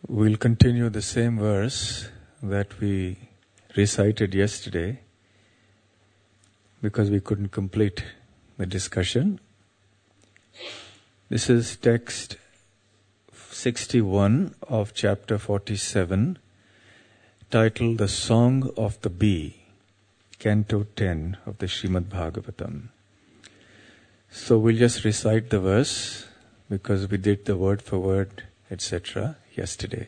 We'll continue the same verse that we recited yesterday because we couldn't complete the discussion. This is text 61 of chapter 47, titled The Song of the Bee, Canto 10 of the Srimad Bhagavatam. So we'll just recite the verse because we did the word for word, etc. yesterday.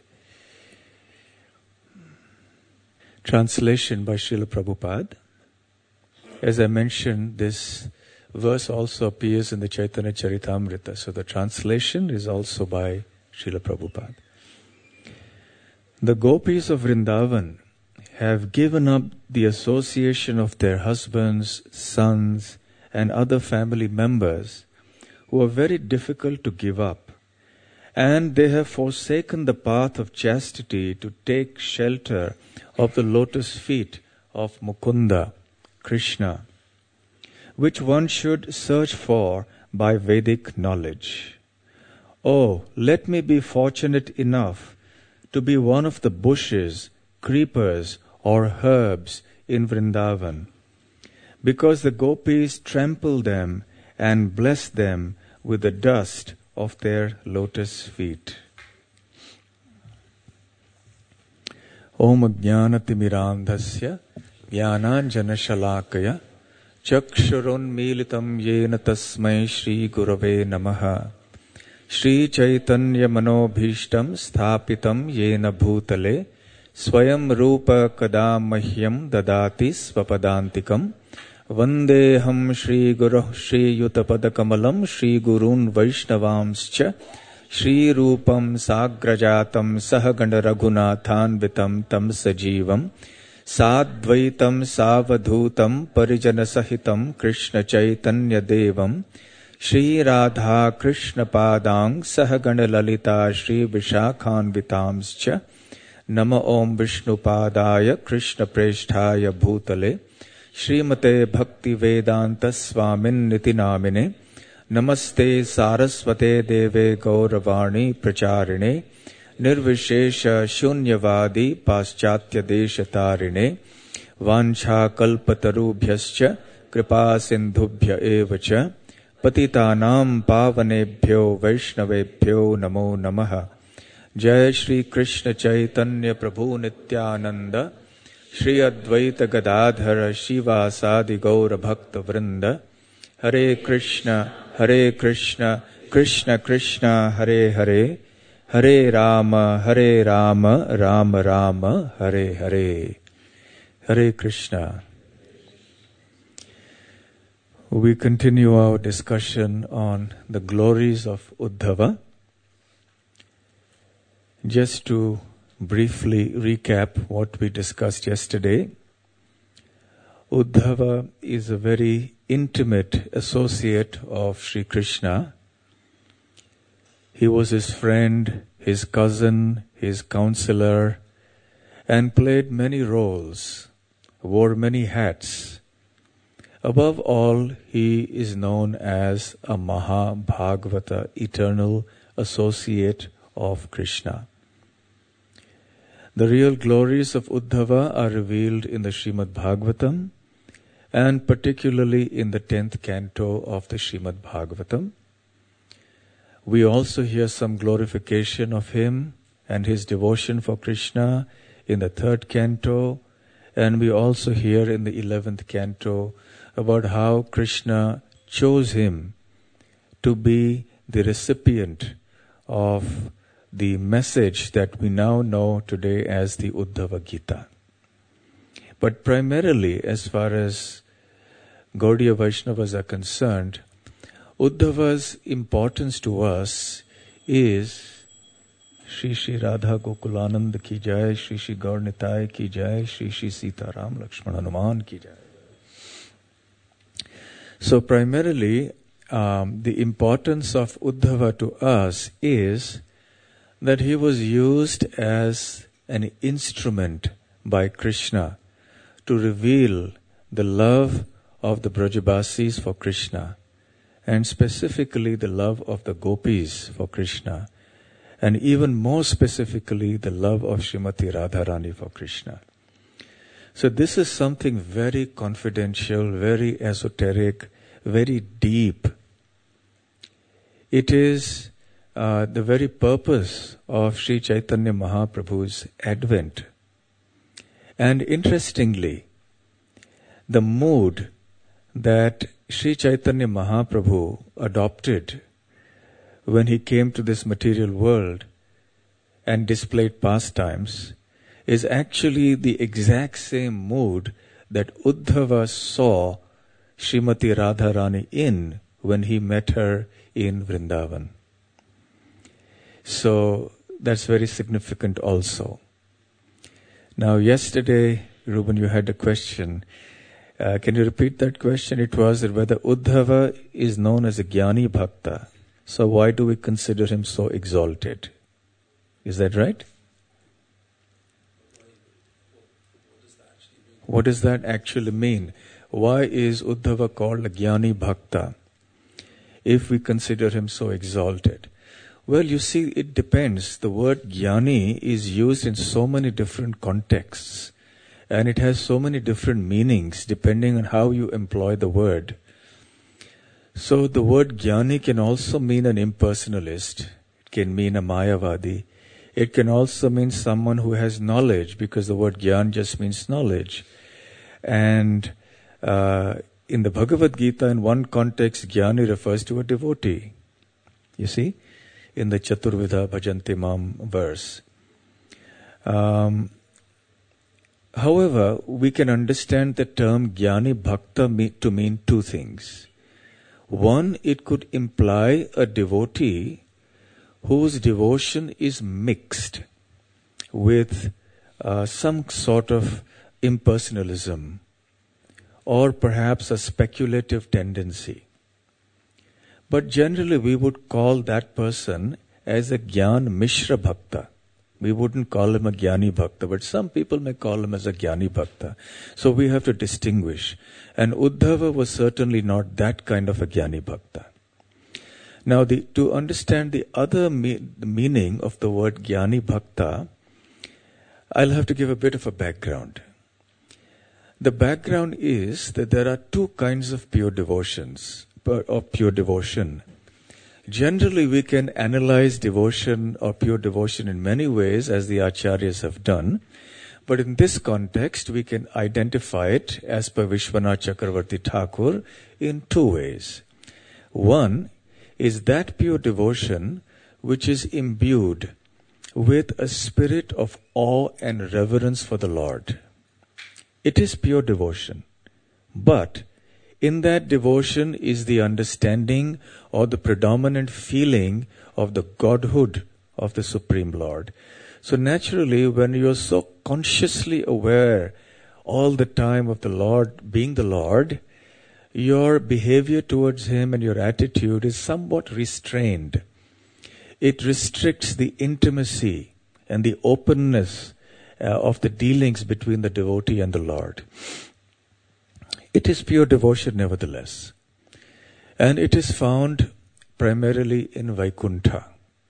Translation by Srila Prabhupada. As I mentioned, this verse also appears in the Chaitanya Charitamrita. So the translation is also by Srila Prabhupada. The gopis of Vrindavan have given up the association of their husbands, sons, and other family members who are very difficult to give up. And they have forsaken the path of chastity to take shelter of the lotus feet of Mukunda, Krishna, which one should search for by Vedic knowledge. Oh, let me be fortunate enough to be one of the bushes, creepers, or herbs in Vrindavan, because the gopis trample them and bless them with the dust of their lotus feet. Om Jnanatimirandhasya Jnananjana Shalakaya Chakshurun Militam Yena Tasmai Shri Gurave Namaha Shri Chaitanya Manobhishtam Sthapitam Yena Bhutale Swayam Rupa Kadam Mahyam Dadati Svapadantikam Vandeham Shri Guru Shri Yutapada Kamalam Shri Gurun Vaishnavamscha Shri Rupam Sagrajatam Sahaganda Raghunathan Vitam Tam Sajivam Sadvaitam Savadhutam Parijana Sahitam Krishna Chaitanya Devam Shri Radha Krishna Padang Sahaganda Lalita Shri Vishakhan Vitamscha Nama Om Vishnu Padaya Krishna Preshthaya Bhutale Srimate Bhakti Vedanta Swamin Niti Namine Namaste Saraswate Deve Gauravani Pracharine Nirvishesha Shunyavadi Paschatya Deshatarine Vancha Kalpatarubhyascha Kripa Sindhubhya Evacha Patitanam Pavanebhyo Vaishnavebhyo Namo Namaha Jai Shri Krishna Chaitanya Prabhu Nityananda Shri Advaita Gadadhara Shiva Sadi Gaura Bhakta Vrinda Hare Krishna, Krishna Krishna, Hare Hare Hare Rama, Rama Rama, Hare Hare. Hare Krishna. We continue our discussion on the glories of Uddhava. Just to briefly recap what we discussed yesterday, Uddhava is a very intimate associate of Sri Krishna. He was his friend, his cousin, his counselor, and played many roles, wore many hats. Above all, he is known as a Mahabhagavata, eternal associate of Krishna. The real glories of Uddhava are revealed in the Srimad Bhagavatam, and particularly in the 10th canto of the Srimad Bhagavatam. We also hear some glorification of him and his devotion for Krishna in the 3rd canto, and we also hear in the 11th canto about how Krishna chose him to be the recipient of the message that we now know today as the Uddhava Gita. But primarily, as far as Gaudiya Vaishnavas are concerned, Uddhava's importance to us is Shri Shri Radha Gokulanand ki jai, Shri Shri Gaur Nitai ki jai, Shri Shri Sita Ram Lakshmana Hanuman ki jai. So primarily, the importance of Uddhava to us is that he was used as an instrument by Krishna to reveal the love of the Brajabasis for Krishna, and specifically the love of the gopis for Krishna. and even more specifically the love of Srimati Radharani for Krishna. So this is something very confidential, very esoteric, very deep. It is the very purpose of Sri Chaitanya Mahaprabhu's advent. And interestingly, the mood that Sri Chaitanya Mahaprabhu adopted when he came to this material world and displayed pastimes is actually the exact same mood that Uddhava saw Srimati Radharani in when he met her in Vrindavan. So that's very significant also. Now yesterday, Reuben, you had a question. Can you repeat that question? It was that whether Uddhava is known as a Jnani Bhakta, so why do we consider him so exalted? Is that right? What does that actually mean? Why is Uddhava called a Jnani Bhakta if we consider him so exalted? Well, you see, it depends. The word Jnani is used in so many different contexts, and it has so many different meanings depending on how you employ the word. So the word Jnani can also mean an impersonalist. It can mean a Mayavadi. It can also mean someone who has knowledge, because the word Jnana just means knowledge. And in the Bhagavad Gita, in one context, Jnani refers to a devotee. You see? In the Chaturvidha Bhajanti Mam verse. However, we can understand the term Jnani Bhakta to mean two things. One, it could imply a devotee whose devotion is mixed with some sort of impersonalism or perhaps a speculative tendency. But generally we would call that person as a Jnana Mishra Bhakta. We wouldn't call him a Jnani Bhakta, but some people may call him as a Jnani Bhakta. So we have to distinguish. And Uddhava was certainly not that kind of a Jnani Bhakta. Now, to understand the other meaning of the word Jnani Bhakta, I'll have to give a bit of a background. The background is that there are two kinds of pure devotions, or pure devotion. Generally, we can analyze devotion or pure devotion in many ways, as the Acharyas have done. But in this context, we can identify it, as per Vishwanath Chakravarti Thakur, in two ways. One is that pure devotion which is imbued with a spirit of awe and reverence for the Lord. It is pure devotion. But in that devotion is the understanding or the predominant feeling of the Godhood of the Supreme Lord. So naturally, when you are so consciously aware all the time of the Lord being the Lord, your behavior towards Him and your attitude is somewhat restrained. It restricts the intimacy and the openness of the dealings between the devotee and the Lord. It is pure devotion nevertheless. And it is found primarily in Vaikuntha,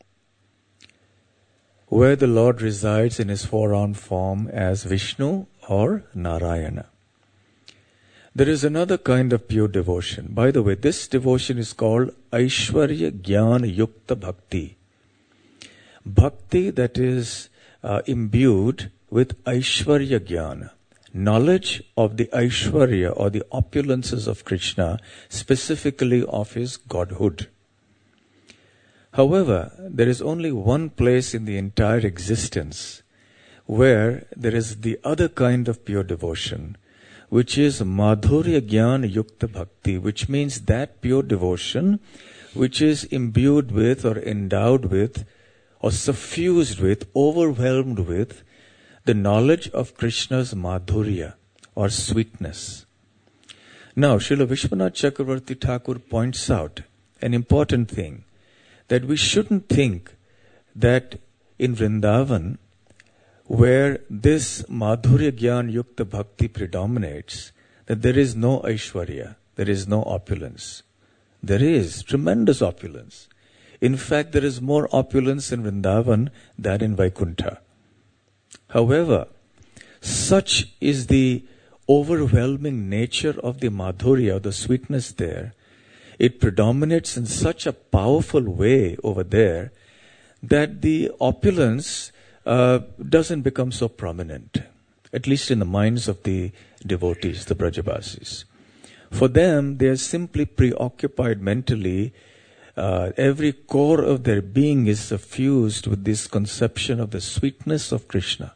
where the Lord resides in His four-armed form as Vishnu or Narayana. There is another kind of pure devotion. By the way, this devotion is called Aishwarya Jnana Yukta Bhakti. Bhakti that is imbued with Aishwarya Jnana, knowledge of the Aishwarya or the opulences of Krishna, specifically of His Godhood. However, there is only one place in the entire existence where there is the other kind of pure devotion, which is Madhurya Jnana Yukta Bhakti, which means that pure devotion which is imbued with or endowed with or suffused with, overwhelmed with the knowledge of Krishna's Madhurya or sweetness. Now, Srila Vishwanath Chakravarti Thakur points out an important thing, that we shouldn't think that in Vrindavan, where this Madhurya Jnana Yukta Bhakti predominates, that there is no Aishwarya, there is no opulence. There is tremendous opulence. In fact, there is more opulence in Vrindavan than in Vaikuntha. However, such is the overwhelming nature of the madhurya, the sweetness there. It predominates in such a powerful way over there that the opulence doesn't become so prominent, at least in the minds of the devotees, the Brajavasis. For them, they are simply preoccupied mentally. Every core of their being is suffused with this conception of the sweetness of Krishna.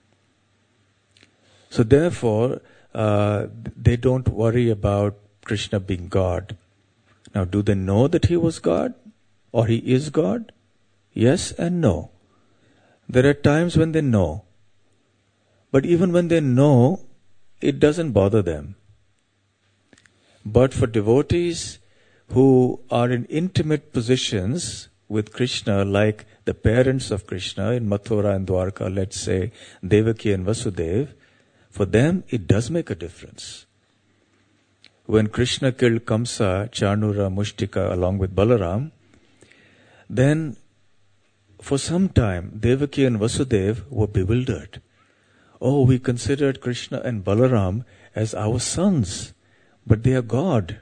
So therefore, they don't worry about Krishna being God. Now, do they know that he was God? Or he is God? Yes and no. There are times when they know. But even when they know, it doesn't bother them. But for devotees who are in intimate positions with Krishna, like the parents of Krishna in Mathura and Dwarka, let's say Devaki and Vasudeva, for them it does make a difference. When Krishna killed Kamsa, Chanura, Mushtika along with Balaram, then for some time Devaki and Vasudeva were bewildered. Oh, we considered Krishna and Balaram as our sons, but they are God.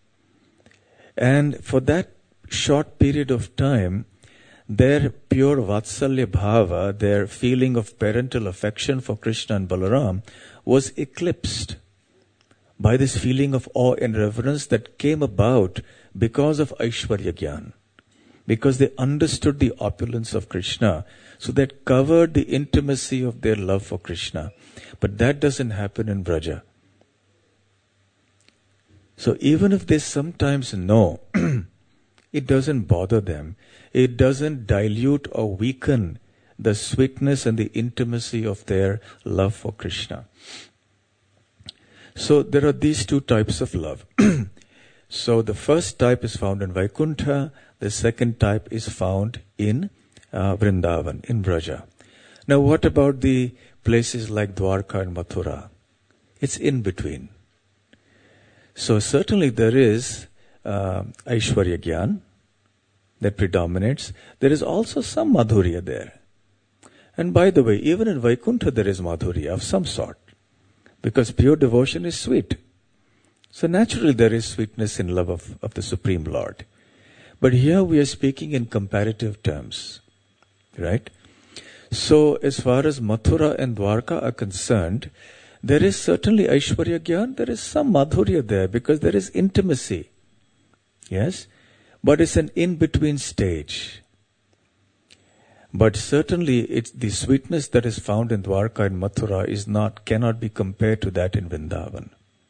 And for that short period of time, their pure Vatsalya Bhava, their feeling of parental affection for Krishna and Balaram, was eclipsed by this feeling of awe and reverence that came about because of Aishwarya Gyan. Because they understood the opulence of Krishna, so that covered the intimacy of their love for Krishna. But that doesn't happen in Vraja. So even if they sometimes know, it doesn't bother them. It doesn't dilute or weaken the sweetness and the intimacy of their love for Krishna. So there are these two types of love. So the first type is found in Vaikuntha. The second type is found in Vrindavan, in Vraja. Now what about the places like Dwarka and Mathura? It's in between. So certainly there is Aishwarya Gyan that predominates. There is also some Madhurya there. And by the way, even in Vaikuntha there is Madhurya of some sort. Because pure devotion is sweet. So naturally there is sweetness in love of the Supreme Lord. But here we are speaking in comparative terms. Right? So as far as Mathura and Dwarka are concerned, there is certainly Aishwarya Gyan, there is some Madhurya there because there is intimacy. Yes? But it's an in-between stage. But certainly it's the sweetness that is found in Dwarka and Mathura cannot be compared to that in Vrindavan.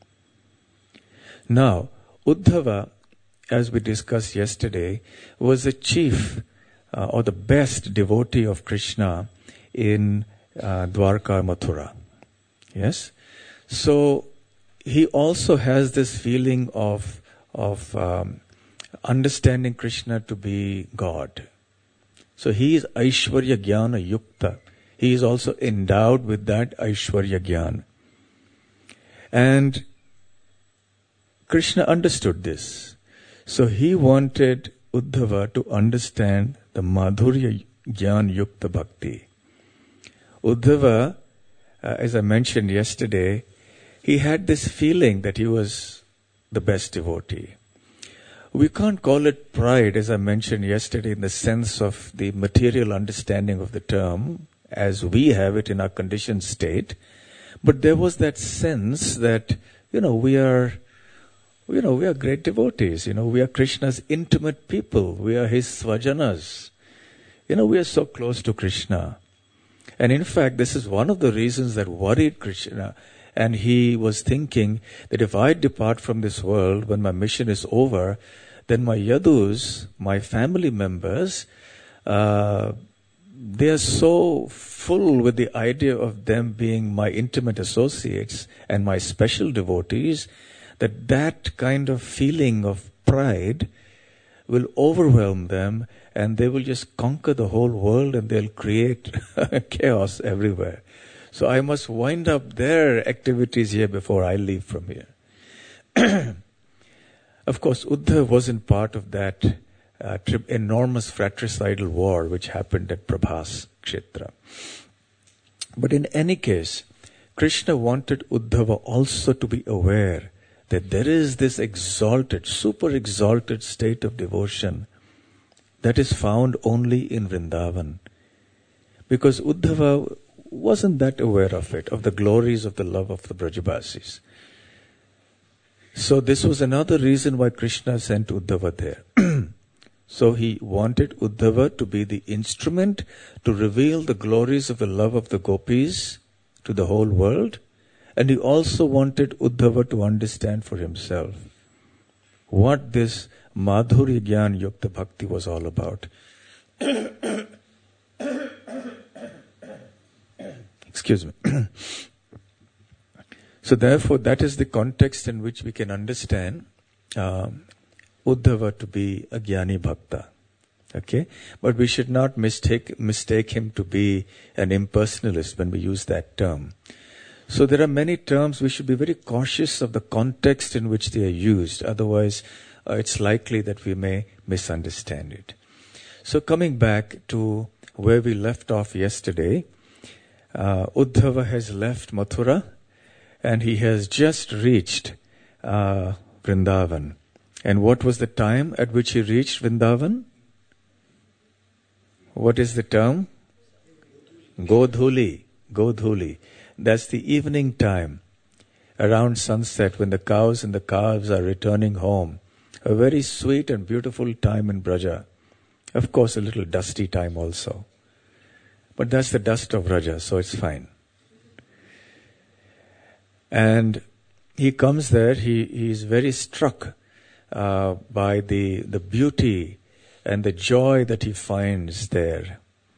Now, Uddhava, as we discussed yesterday, was the chief or the best devotee of Krishna in Dwarka, Mathura. Yes? So, he also has this feeling of understanding Krishna to be God. So he is Aishwarya Jnana Yukta. He is also endowed with that Aishwarya Jnana. And Krishna understood this. So he wanted Uddhava to understand the Madhurya Jnana Yukta Bhakti. Uddhava, as I mentioned yesterday, he had this feeling that he was the best devotee. We can't call it pride, as I mentioned yesterday, in the sense of the material understanding of the term, as we have it in our conditioned state. But there was that sense that, we are great devotees. We are Krishna's intimate people. We are his svajanas. We are so close to Krishna. And in fact, this is one of the reasons that worried Krishna. And he was thinking that if I depart from this world when my mission is over, then my yadus, my family members, they are so full with the idea of them being my intimate associates and my special devotees, that kind of feeling of pride will overwhelm them and they will just conquer the whole world and they'll create chaos everywhere. So I must wind up their activities here before I leave from here. Of course, Uddhava wasn't part of that enormous fratricidal war which happened at Prabhas Kshetra. But in any case, Krishna wanted Uddhava also to be aware that there is this exalted, super exalted state of devotion that is found only in Vrindavan. Because Uddhava wasn't that aware of it, of the glories of the love of the Brajabasis. So this was another reason why Krishna sent Uddhava there. So he wanted Uddhava to be the instrument to reveal the glories of the love of the gopis to the whole world. And he also wanted Uddhava to understand for himself what this Madhurya Gyan Yukta Bhakti was all about. Excuse me. So therefore, that is the context in which we can understand Uddhava to be a Jnani Bhakta. Okay? But we should not mistake him to be an impersonalist when we use that term. So there are many terms we should be very cautious of the context in which they are used. Otherwise, it's likely that we may misunderstand it. So coming back to where we left off yesterday, Uddhava has left Mathura and he has just reached Vrindavan. And what was the time at which he reached Vrindavan? What is the term? Godhuli. Godhuli. That's the evening time, around sunset when the cows and the calves are returning home. A very sweet and beautiful time in Braja. Of course, a little dusty time also. But that's the dust of Braja, so it's fine. And he comes there, he is very struck by the beauty and the joy that he finds there.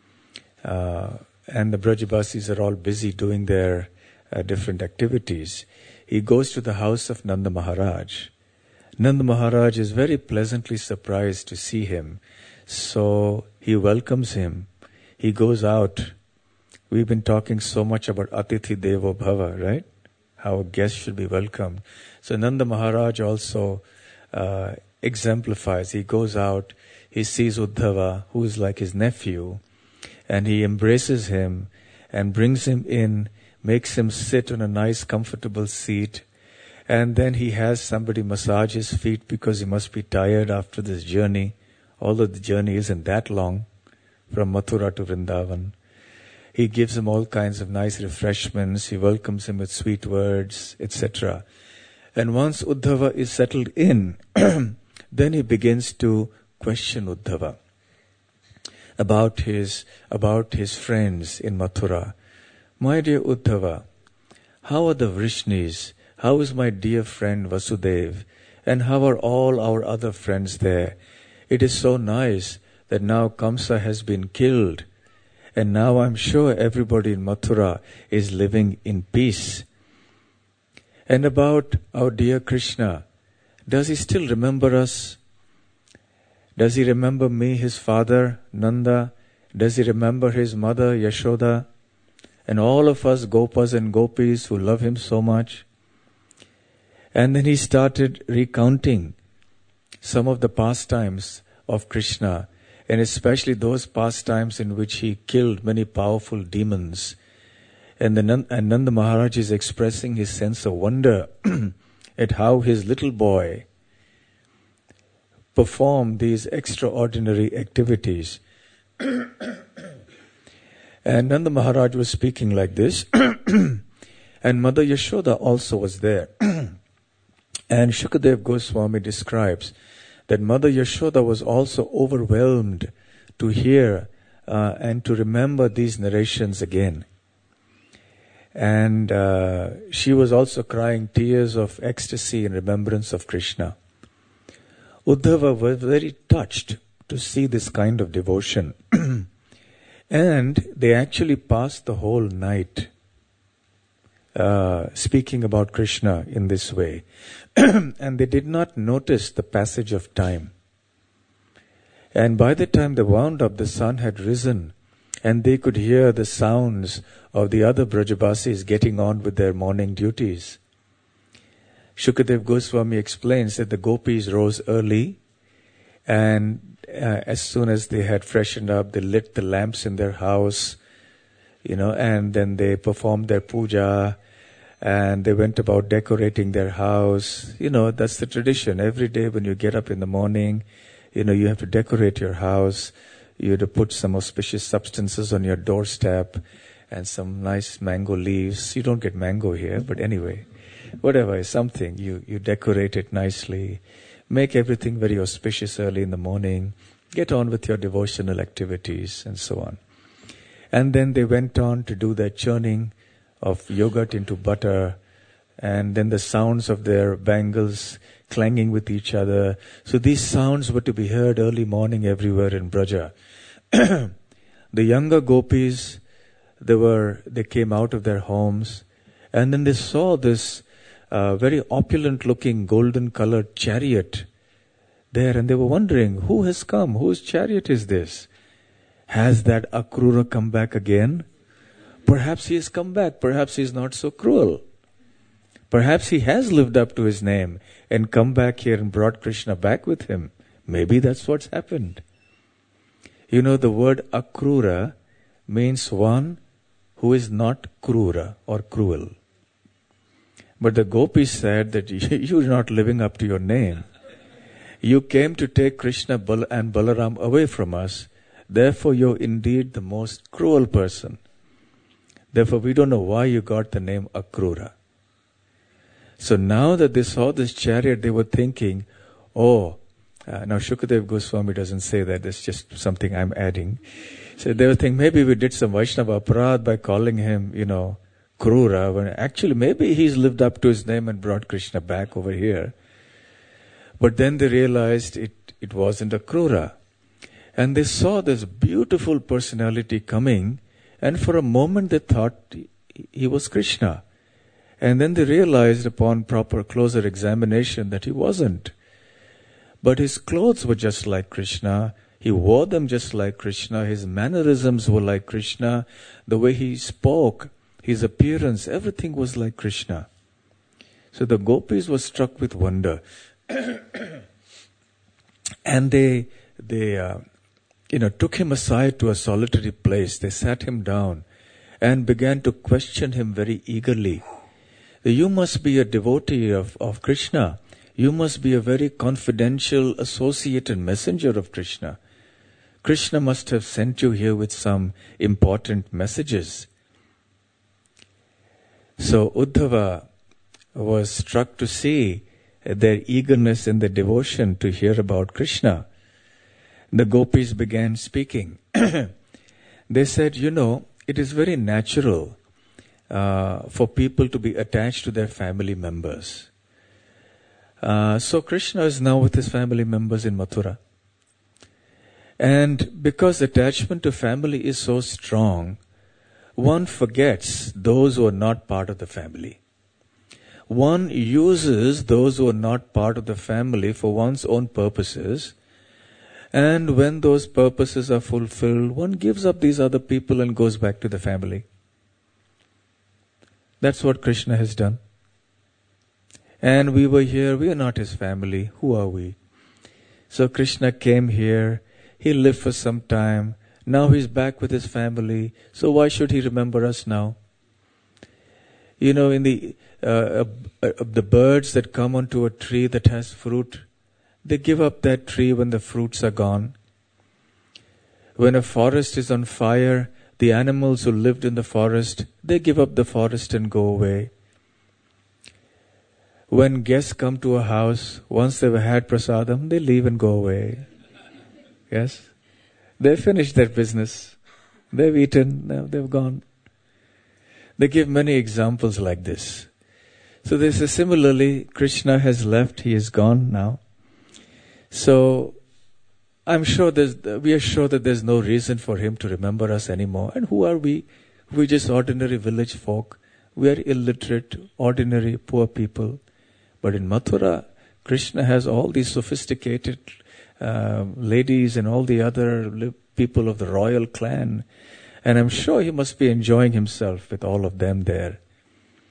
And the Brajabasis are all busy doing their different activities. He goes to the house of Nanda Maharaj. Nanda Maharaj is very pleasantly surprised to see him. So he welcomes him. He goes out. We've been talking so much about Atithi Devo Bhava, right? How a guest should be welcomed. So Nanda Maharaj also exemplifies. He goes out. He sees Uddhava, who is like his nephew. And he embraces him and brings him in, makes him sit on a nice comfortable seat. And then he has somebody massage his feet because he must be tired after this journey. Although the journey isn't that long from Mathura to Vrindavan. He gives him all kinds of nice refreshments. He welcomes him with sweet words, etc. And once Uddhava is settled in, then he begins to question Uddhava about his friends in Mathura. My dear Uddhava, how are the Vrishnis? How is my dear friend Vasudev? And how are all our other friends there? It is so nice that now Kamsa has been killed. And now I'm sure everybody in Mathura is living in peace. And about our dear Krishna, does he still remember us? Does he remember me, his father, Nanda? Does he remember his mother, Yashoda? And all of us Gopas and Gopis who love him so much? And then he started recounting some of the pastimes of Krishna, and especially those pastimes in which he killed many powerful demons. And Nanda Maharaj is expressing his sense of wonder at how his little boy performed these extraordinary activities. And Nanda Maharaj was speaking like this. And Mother Yashoda also was there. And Shukadev Goswami describes that Mother Yashoda was also overwhelmed to hear and to remember these narrations again. And she was also crying tears of ecstasy in remembrance of Krishna. Uddhava was very touched to see this kind of devotion. And they actually passed the whole night speaking about Krishna in this way. And they did not notice the passage of time. And by the time they wound up, the sun had risen, and they could hear the sounds of the other Brajabasis getting on with their morning duties. Shukadev Goswami explains that the gopis rose early, and as soon as they had freshened up, they lit the lamps in their house, and then they performed their puja, and they went about decorating their house. That's the tradition. Every day when you get up in the morning, you have to decorate your house. You have to put some auspicious substances on your doorstep and some nice mango leaves. You don't get mango here, but anyway, whatever, something. You decorate it nicely. Make everything very auspicious early in the morning. Get on with your devotional activities and so on. And then they went on to do their churning of yogurt into butter, and then the sounds of their bangles clanging with each other. So these sounds were to be heard early morning everywhere in Braja. The younger gopis, they came out of their homes, and then they saw this very opulent looking golden colored chariot there, and they were wondering, who has come? Whose chariot is this? Has that Akrura come back again? Perhaps he has come back. Perhaps he is not so cruel. Perhaps he has lived up to his name and come back here and brought Krishna back with him. Maybe that's what's happened. The word Akrura means one who is not krura or cruel. But the gopis said that you're not living up to your name. You came to take Krishna and Balaram away from us. Therefore, you're indeed the most cruel person. Therefore, we don't know why you got the name Akrura. So now that they saw this chariot, they were thinking, now Shukadev Goswami doesn't say that, it's just something I'm adding. So they were thinking, maybe we did some Vaishnava aparadh by calling him, Krura, when actually maybe he's lived up to his name and brought Krishna back over here. But then they realized it wasn't a Krura. And they saw this beautiful personality coming, and for a moment they thought he was Krishna. And then they realized upon proper closer examination that he wasn't. But his clothes were just like Krishna. He wore them just like Krishna. His mannerisms were like Krishna. The way he spoke, his appearance, everything was like Krishna. So the gopis were struck with wonder. And they took him aside to a solitary place. They sat him down and began to question him very eagerly. You must be a devotee of Krishna. You must be a very confidential associate and messenger of Krishna. Krishna must have sent you here with some important messages. So Uddhava was struck to see their eagerness and their devotion to hear about Krishna. The gopis began speaking. They said, it is very natural for people to be attached to their family members. So Krishna is now with his family members in Mathura. And because attachment to family is so strong, one forgets those who are not part of the family. One uses those who are not part of the family for one's own purposes. And when those purposes are fulfilled, one gives up these other people and goes back to the family. That's what Krishna has done. And we were here, we are not his family. Who are we? So Krishna came here, he lived for some time. Now he's back with his family. So why should he remember us now? In the birds that come onto a tree that has fruit, they give up that tree when the fruits are gone. When a forest is on fire, the animals who lived in the forest, they give up the forest and go away. When guests come to a house, once they've had prasadam, they leave and go away. Yes? They've finished their business. They've eaten, now they've gone. They give many examples like this. So they say similarly, Krishna has left, he is gone now. So we are sure that there's no reason for him to remember us anymore. And who are we? We're just ordinary village folk. We are illiterate, ordinary, poor people. But in Mathura, Krishna has all these sophisticated ladies and all the other people of the royal clan. And I'm sure he must be enjoying himself with all of them there.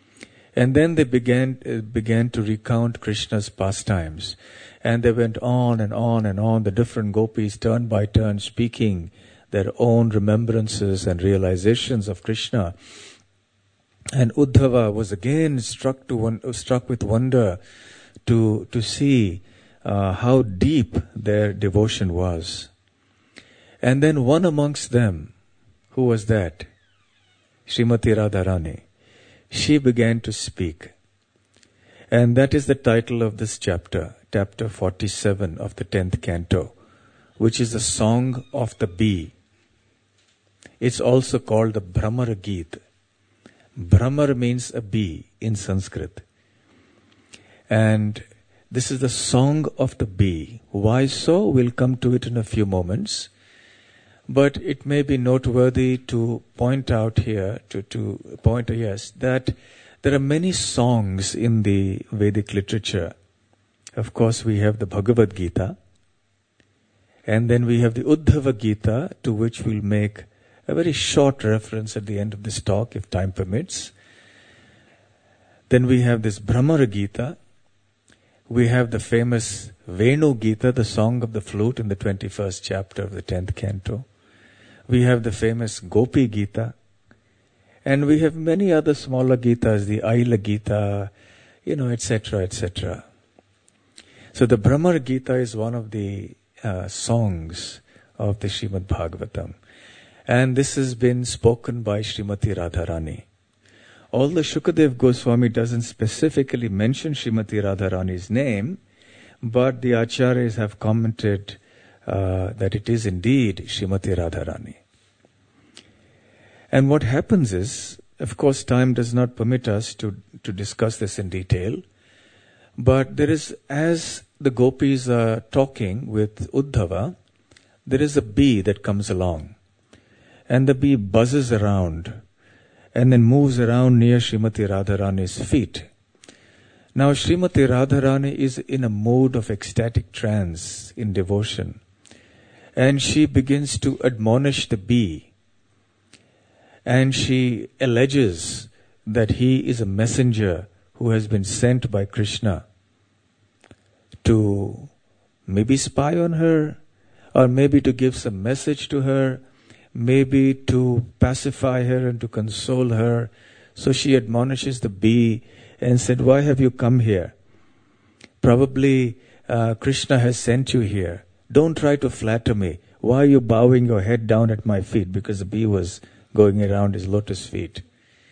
And then they began to recount Krishna's pastimes. And they went on and on and on, the different gopis turn by turn speaking their own remembrances and realizations of Krishna. And Uddhava was again struck with wonder to see how deep their devotion was. And then one amongst them, who was that? Srimati Radharani. She began to speak. And that is the title of this chapter 47 of the 10th canto, which is the Song of the Bee. It's also called the Bhramar Geet. Bhramar means a bee in Sanskrit. And this is the Song of the Bee. Why so? We'll come to it in a few moments. But it may be noteworthy to point out here, that there are many songs in the Vedic literature. Of course, we have the Bhagavad Gita, and then we have the Uddhava Gita, to which we'll make a very short reference at the end of this talk, if time permits. Then we have this Bhramar Gita. We have the famous Venu Gita, the Song of the Flute, in the 21st chapter of the 10th canto. We have the famous Gopi Gita. And we have many other smaller Gitas, the Aila Gita, etc., etc. So the Bhramar Gita is one of the songs of the Srimad Bhagavatam. And this has been spoken by Srimati Radharani. Although Shukadev Goswami doesn't specifically mention Srimati Radharani's name, but the Acharyas have commented that it is indeed Srimati Radharani. And what happens is, of course, time does not permit us to discuss this in detail, but there is, as the gopis are talking with Uddhava, there is a bee that comes along. And the bee buzzes around and then moves around near Srimati Radharani's feet. Now Srimati Radharani is in a mood of ecstatic trance in devotion. And she begins to admonish the bee. And she alleges that he is a messenger who has been sent by Krishna to maybe spy on her, or maybe to give some message to her, maybe to pacify her and to console her. So she admonishes the bee and said, "Why have you come here? Probably Krishna has sent you here. Don't try to flatter me. Why are you bowing your head down at my feet?" Because the bee was going around his lotus feet.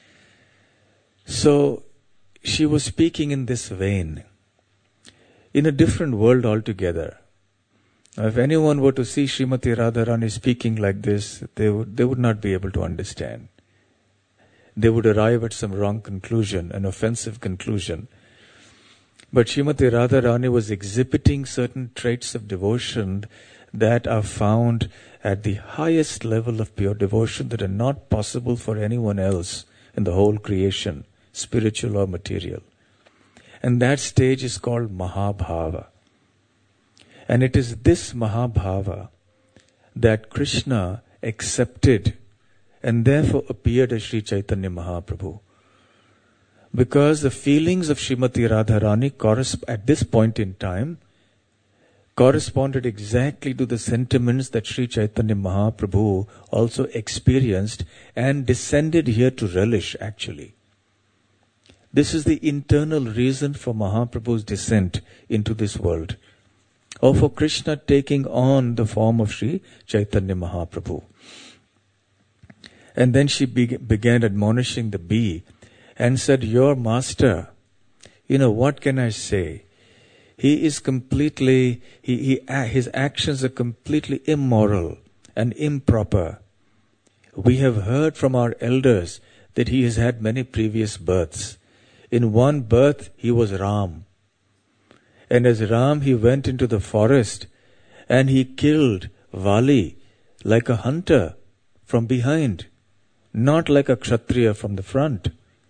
So she was speaking in this vein, in a different world altogether. Now, if anyone were to see Srimati Radharani speaking like this, they would not be able to understand. They would arrive at some wrong conclusion, an offensive conclusion. But Srimati Radharani was exhibiting certain traits of devotion that are found at the highest level of pure devotion that are not possible for anyone else in the whole creation, spiritual or material. And that stage is called Mahabhava. And it is this Mahabhava that Krishna accepted and therefore appeared as Sri Chaitanya Mahaprabhu. Because the feelings of Srimati Radharani at this point in time corresponded exactly to the sentiments that Sri Chaitanya Mahaprabhu also experienced and descended here to relish, actually. This is the internal reason for Mahaprabhu's descent into this world, or for Krishna taking on the form of Sri Chaitanya Mahaprabhu. And then she began admonishing the bee and said, "Your master, what can I say? He is completely, his actions are completely immoral and improper. We have heard from our elders that he has had many previous births. In one birth, he was Ram. And as Ram, he went into the forest and he killed Vali like a hunter from behind, not like a Kshatriya from the front.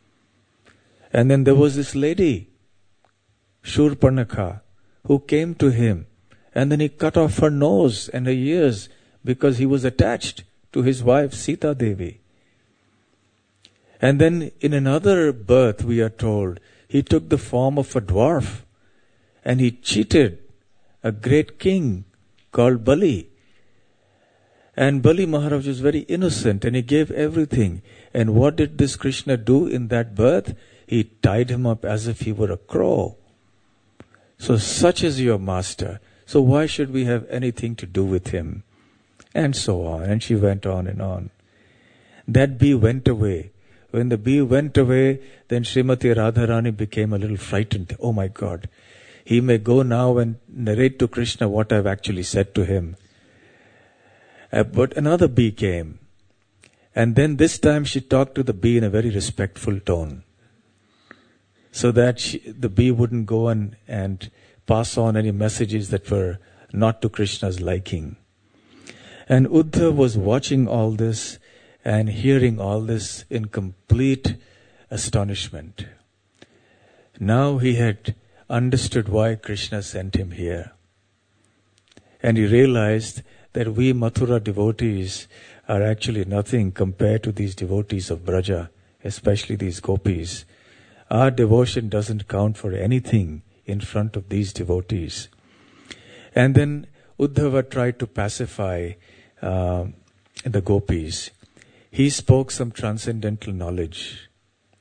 And then there was this lady, Shurparnakha, who came to him, and then he cut off her nose and her ears because he was attached to his wife Sita Devi. And then in another birth, we are told, he took the form of a dwarf and he cheated a great king called Bali. And Bali Maharaj was very innocent and he gave everything. And what did this Krishna do in that birth? He tied him up as if he were a crow. So such is your master. So why should we have anything to do with him? And so on. And she went on and on. That bee went away. When the bee went away, then Srimati Radharani became a little frightened. Oh my God. He may go now and narrate to Krishna what I've actually said to him. But another bee came. And then this time she talked to the bee in a very respectful tone. So that the bee wouldn't go and pass on any messages that were not to Krishna's liking. And Uddhava was watching all this and hearing all this in complete astonishment. Now he had understood why Krishna sent him here. And he realized that we Mathura devotees are actually nothing compared to these devotees of Braja, especially these gopis. Our devotion doesn't count for anything in front of these devotees. And then Uddhava tried to pacify the gopis. He spoke some transcendental knowledge,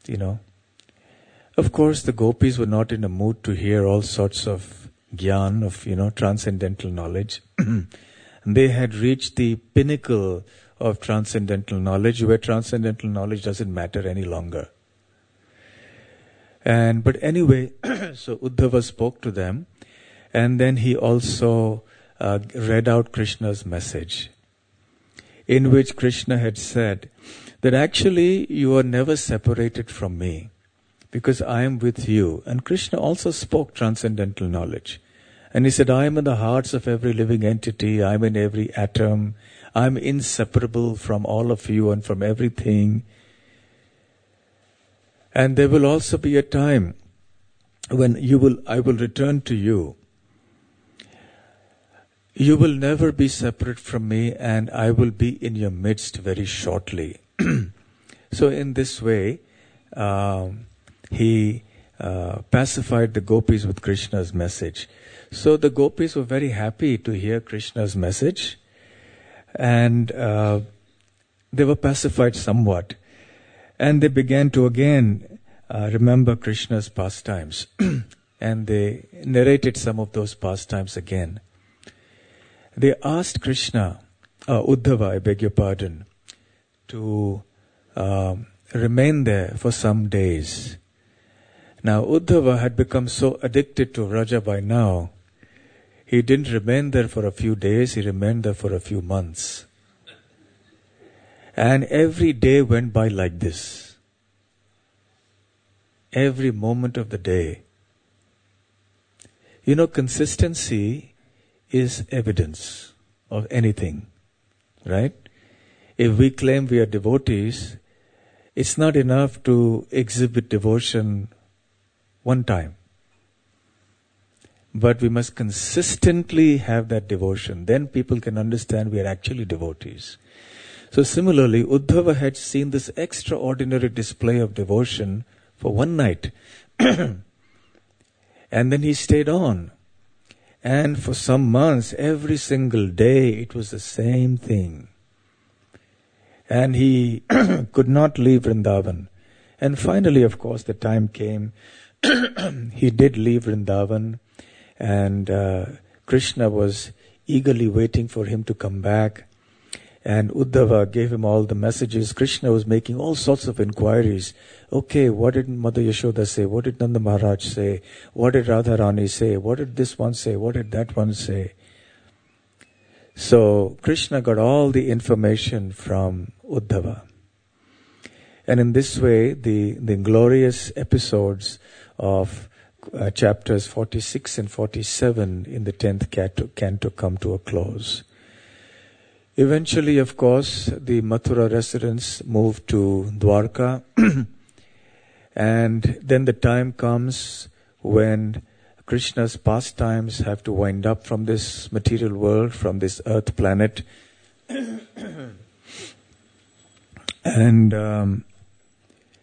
Of course, the gopis were not in a mood to hear all sorts of gyan, of, transcendental knowledge. They had reached the pinnacle of transcendental knowledge, where transcendental knowledge doesn't matter any longer. But anyway, so Uddhava spoke to them, and then he also read out Krishna's message, in which Krishna had said that actually you are never separated from me, because I am with you. And Krishna also spoke transcendental knowledge. And he said, I am in the hearts of every living entity, I am in every atom, I am inseparable from all of you and from everything. And there will also be a time when I will return to you. You will never be separate from me, and I will be in your midst very shortly. So in this way, he pacified the gopis with Krishna's message. So the gopis were very happy to hear Krishna's message, and they were pacified somewhat. And they began to again remember Krishna's pastimes. And they narrated some of those pastimes again. They asked Krishna, Uddhava, I beg your pardon, to remain there for some days. Now Uddhava had become so addicted to Raja by now, he didn't remain there for a few days, he remained there for a few months. And every day went by like this. Every moment of the day. Consistency is evidence of anything, right? If we claim we are devotees, it's not enough to exhibit devotion one time. But we must consistently have that devotion. Then people can understand we are actually devotees. So similarly, Uddhava had seen this extraordinary display of devotion for one night. And then he stayed on. And for some months, every single day, it was the same thing. And he could not leave Vrindavan. And finally, of course, the time came. He did leave Vrindavan. And Krishna was eagerly waiting for him to come back. And Uddhava gave him all the messages. Krishna was making all sorts of inquiries. Okay, what did Mother Yashoda say? What did Nanda Maharaj say? What did Radharani say? What did this one say? What did that one say? So Krishna got all the information from Uddhava. And in this way, the glorious episodes of chapters 46 and 47 in the 10th canto come to a close. Eventually, of course, the Mathura residents moved to Dwarka. And then the time comes when Krishna's pastimes have to wind up from this material world, from this earth planet. And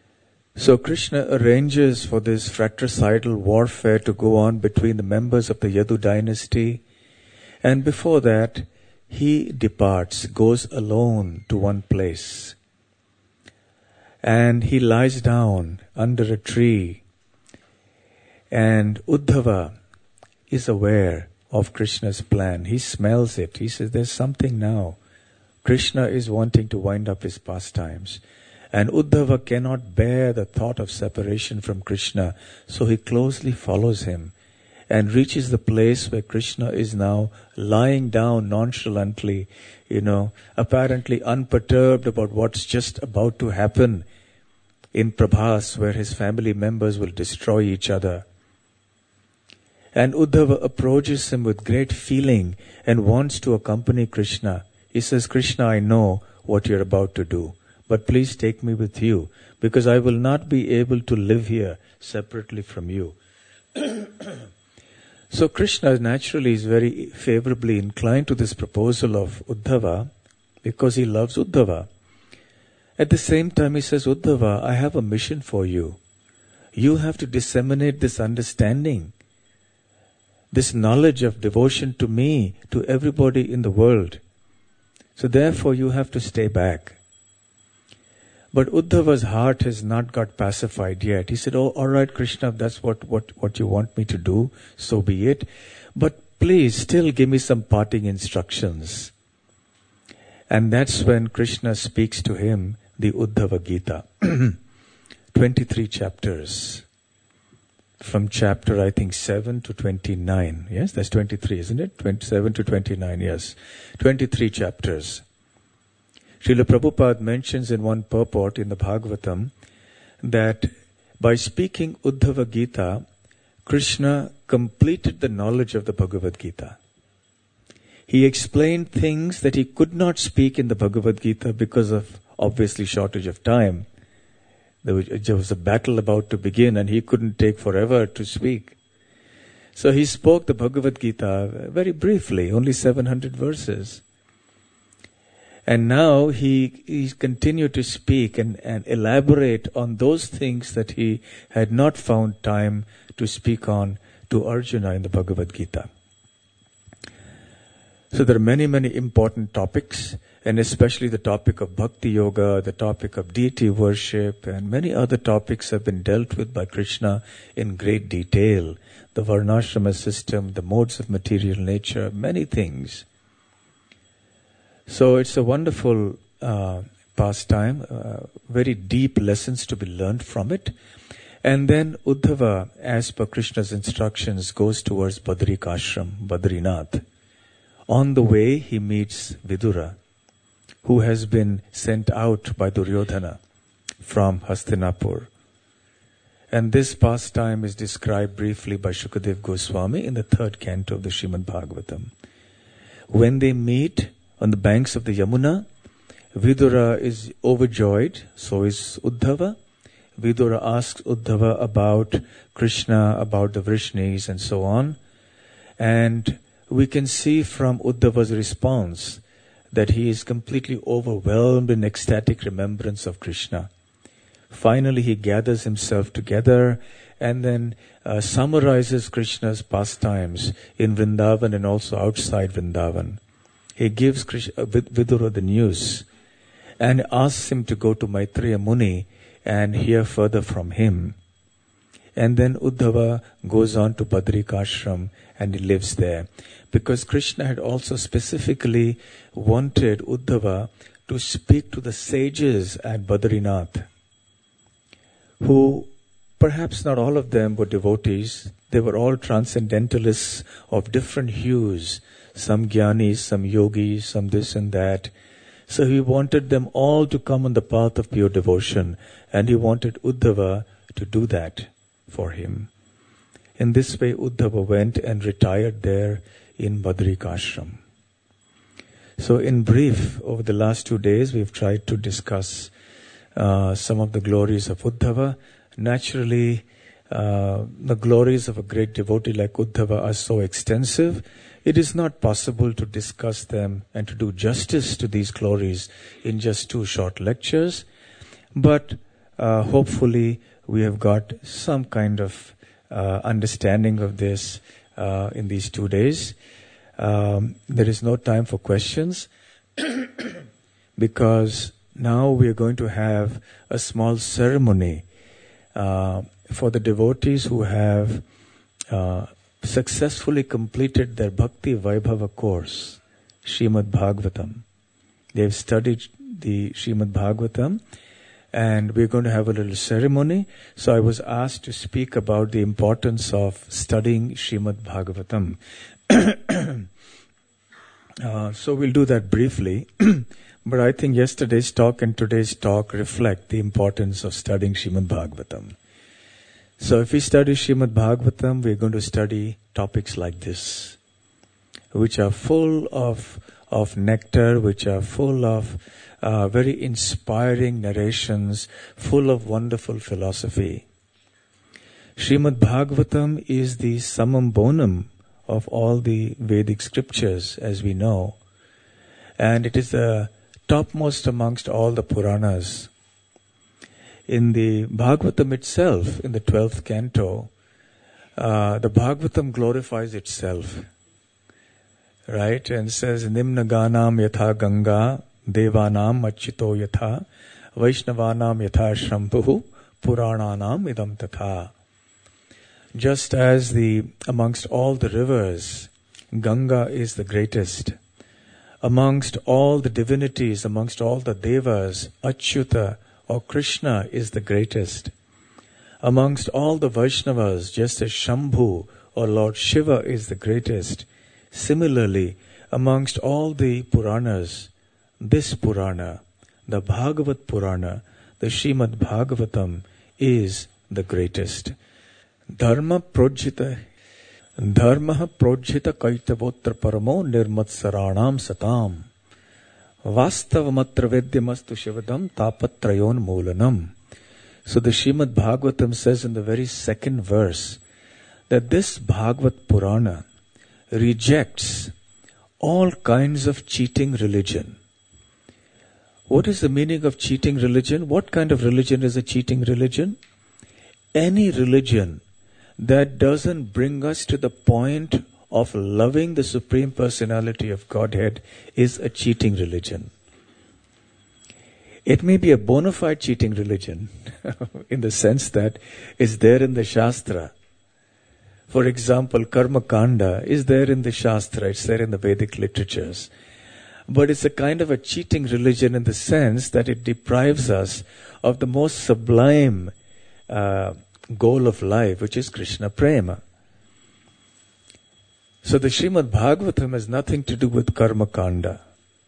So Krishna arranges for this fratricidal warfare to go on between the members of the Yadu dynasty, and before that he departs, goes alone to one place, and he lies down under a tree, and Uddhava is aware of Krishna's plan. He smells it. He says, there's something now. Krishna is wanting to wind up his pastimes. And Uddhava cannot bear the thought of separation from Krishna, so he closely follows him and reaches the place where Krishna is now lying down nonchalantly, apparently unperturbed about what's just about to happen in Prabhas, where his family members will destroy each other. And Uddhava approaches him with great feeling and wants to accompany Krishna. He says, Krishna, I know what you're about to do, but please take me with you, because I will not be able to live here separately from you. So Krishna naturally is very favorably inclined to this proposal of Uddhava, because he loves Uddhava. At the same time he says, Uddhava, I have a mission for you. You have to disseminate this understanding, this knowledge of devotion to me, to everybody in the world. So therefore you have to stay back. But Uddhava's heart has not got pacified yet. He said, all right, Krishna, if that's what you want me to do, so be it. But please still give me some parting instructions. And that's when Krishna speaks to him the Uddhava Gita. 23 chapters. From chapter, I think, 7 to 29. Yes, that's 23, isn't it? 27 to 29, yes. 23 chapters. Srila Prabhupada mentions in one purport in the Bhagavatam that by speaking Uddhava Gita, Krishna completed the knowledge of the Bhagavad Gita. He explained things that he could not speak in the Bhagavad Gita because of, obviously, shortage of time. There was a battle about to begin and he couldn't take forever to speak. So he spoke the Bhagavad Gita very briefly, only 700 verses. And now he continued to speak and elaborate on those things that he had not found time to speak on to Arjuna in the Bhagavad Gita. So there are many, many important topics, and especially the topic of Bhakti Yoga, the topic of deity worship, and many other topics have been dealt with by Krishna in great detail. The Varnashrama system, the modes of material nature, many things. So it's a wonderful pastime, very deep lessons to be learned from it. And then Uddhava, as per Krishna's instructions, goes towards Badrikashram, Badrinath. On the way, he meets Vidura, who has been sent out by Duryodhana from Hastinapur. And this pastime is described briefly by Shukadev Goswami in the 3rd canto of the Srimad Bhagavatam. When they meet on the banks of the Yamuna, Vidura is overjoyed, so is Uddhava. Vidura asks Uddhava about Krishna, about the Vrishnis and so on. And we can see from Uddhava's response that he is completely overwhelmed in ecstatic remembrance of Krishna. Finally, he gathers himself together and then summarizes Krishna's pastimes in Vrindavan and also outside Vrindavan. He gives Vidura the news and asks him to go to Maitreya Muni and hear further from him. And then Uddhava goes on to Badrikashram and he lives there. Because Krishna had also specifically wanted Uddhava to speak to the sages at Badrinath, who perhaps not all of them were devotees. They were all transcendentalists of different hues. Some jnanis, some yogis, some this and that. So he wanted them all to come on the path of pure devotion. And he wanted Uddhava to do that for him. In this way, Uddhava went and retired there in Badrikashram. So in brief, over the last 2 days, we've tried to discuss some of the glories of Uddhava. Naturally, the glories of a great devotee like Uddhava are so extensive, it is not possible to discuss them and to do justice to these glories in just 2 short lectures. But hopefully we have got some kind of understanding of this in these 2 days. There is no time for questions because now we are going to have a small ceremony for the devotees who have successfully completed their Bhakti Vaibhava course, Srimad Bhagavatam. They have studied the Srimad Bhagavatam, and we're going to have a little ceremony. So I was asked to speak about the importance of studying Srimad Bhagavatam. So we'll do that briefly. But I think yesterday's talk and today's talk reflect the importance of studying Srimad Bhagavatam. So if we study Srimad Bhagavatam, we're going to study topics like this, which are full of nectar, which are full of very inspiring narrations, full of wonderful philosophy. Srimad Bhagavatam is the summum bonum of all the Vedic scriptures, as we know. And it is the topmost amongst all the Puranas. In the Bhagavatam itself, in the 12th canto, the Bhagavatam glorifies itself. Right? And says, Nimna Ganam Yatha Ganga, Devanam Achito Yatha, Vaishnavanam Yatha Shambhu, Purananam Idam Tatha. Just as amongst all the rivers, Ganga is the greatest. Amongst all the divinities, amongst all the devas, Achyuta or Krishna is the greatest. Amongst all the Vaishnavas, just as Shambhu or Lord Shiva is the greatest. Similarly, amongst all the Puranas, this Purana, the Bhagavat Purana, the Srimad Bhagavatam is the greatest. Dharma projita kaitavotra paramo nirmatsaranam satam. Vastavamatra vedyamastu shivadam tapatrayon moolanam. So the Srimad Bhagavatam says in the very second verse that this Bhagavat Purana rejects all kinds of cheating religion. What is the meaning of cheating religion? What kind of religion is a cheating religion? Any religion that doesn't bring us to the point of loving the Supreme Personality of Godhead is a cheating religion. It may be a bona fide cheating religion in the sense that it's there in the Shastra. For example, Karma Kanda is there in the Shastra, it's there in the Vedic literatures. But it's a kind of a cheating religion in the sense that it deprives us of the most sublime goal of life, which is Krishna Prema. So the Srimad Bhagavatam has nothing to do with Karma Kanda,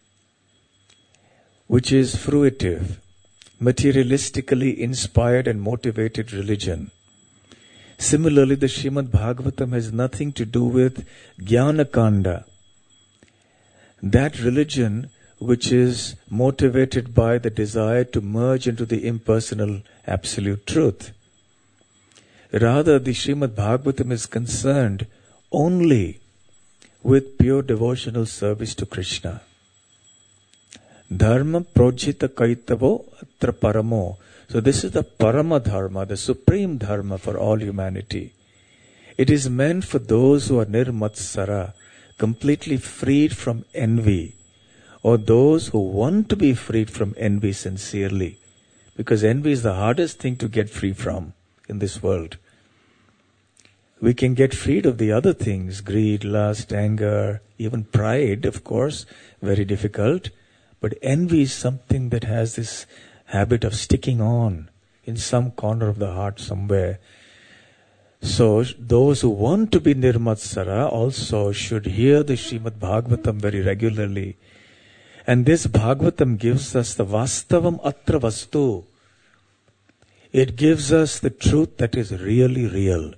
which is fruitive, materialistically inspired and motivated religion. Similarly, the Srimad Bhagavatam has nothing to do with Jnana Kanda, that religion which is motivated by the desire to merge into the impersonal absolute truth. Rather, the Srimad Bhagavatam is concerned only with pure devotional service to Krishna. Dharma projita kaitavo atra paramo. So this is the Parama Dharma, the supreme Dharma for all humanity. It is meant for those who are nirmatsara, completely freed from envy, or those who want to be freed from envy sincerely. Because envy is the hardest thing to get free from in this world. We can get freed of the other things, greed, lust, anger, even pride, of course, very difficult. But envy is something that has this habit of sticking on in some corner of the heart somewhere. So those who want to be nirmatsara also should hear the Srimad Bhagavatam very regularly. And this Bhagavatam gives us the vastavam atra vastu. It gives us the truth that is really real.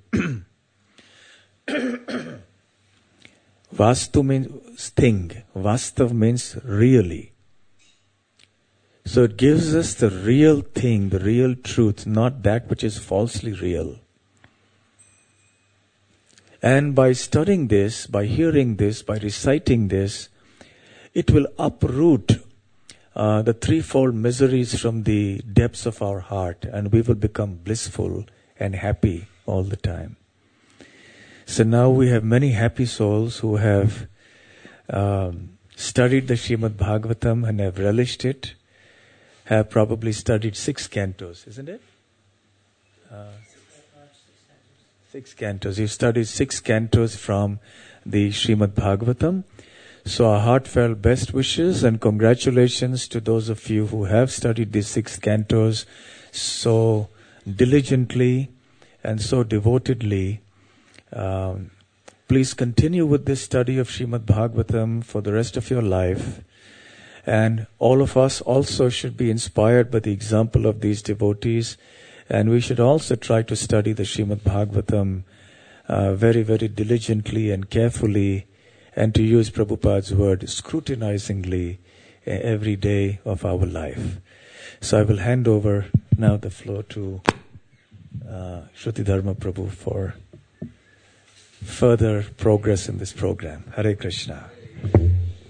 Vastu means thing. Vastav means really. So it gives us the real thing, the real truth, not that which is falsely real. And by studying this, by hearing this, by reciting this, it will uproot the threefold miseries from the depths of our heart, and we will become blissful and happy all the time. So now we have many happy souls who have studied the Srimad Bhagavatam and have relished it, have probably studied 6 cantos, isn't it? 6 cantos. You've studied 6 cantos from the Srimad Bhagavatam. So our heartfelt best wishes and congratulations to those of you who have studied these 6 cantos so diligently and so devotedly. Please continue with this study of Srimad Bhagavatam for the rest of your life. And all of us also should be inspired by the example of these devotees. And we should also try to study the Srimad Bhagavatam very, very diligently and carefully, and to use Prabhupada's word, scrutinizingly every day of our life. So I will hand over now the floor to Shruti Dharma Prabhu for further progress in this program. Hare Krishna.